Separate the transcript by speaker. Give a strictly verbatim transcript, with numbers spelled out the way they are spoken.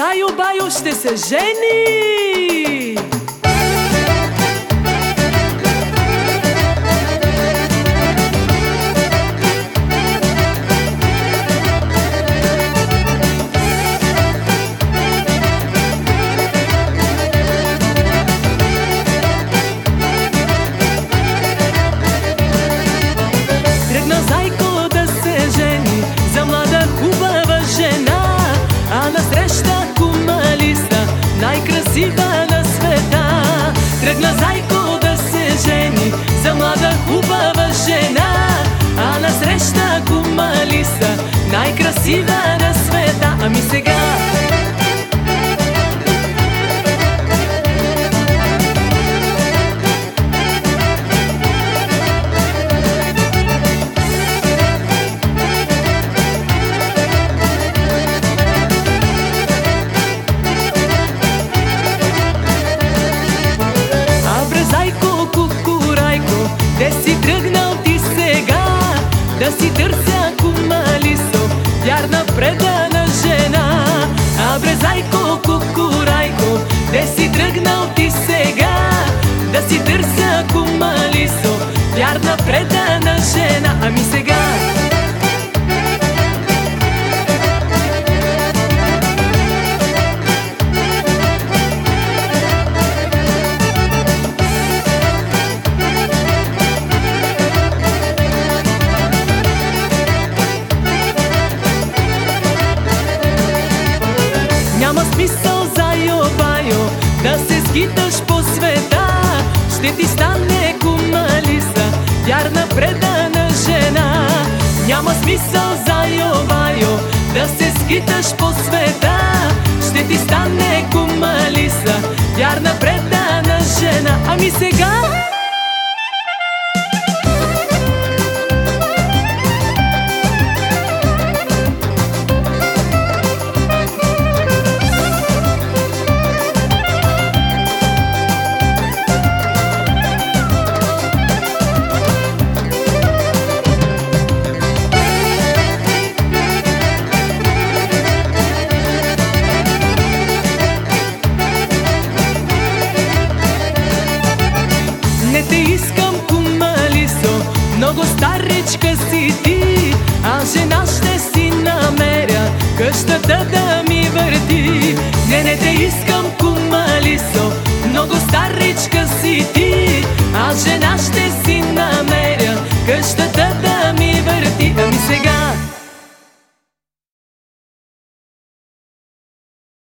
Speaker 1: Сайо Байо ще се жени! Тръгна Зайко да се жени за млада хубава жена, а насреща кума Алиса, най-красива на света. Тръгна Зайко да се жени за млада хубава жена, а насреща кума Алиса, най-красива на света. Ами сега де си тръгнал ти сега да си търся кума Алисо, вярна предана жена? Абре Зайко, кукурайко, де си тръгнал ти сега да си търся кума Алисо, вярна предана жена? Ами сега няма смисъл, Зайо Байо, да се скиташ по света. Ще ти стане кума Алиса, вярна предана жена. Няма смисъл, Зайо Байо, да се скиташ по света. Ще ти стане кума Алиса, вярна предана жена. Ами сега не те искам, кума Алисо, много старичка си ти, а жена ще си намеря, къщата да ми върти. Не, не те искам, кума Алисо, много старичка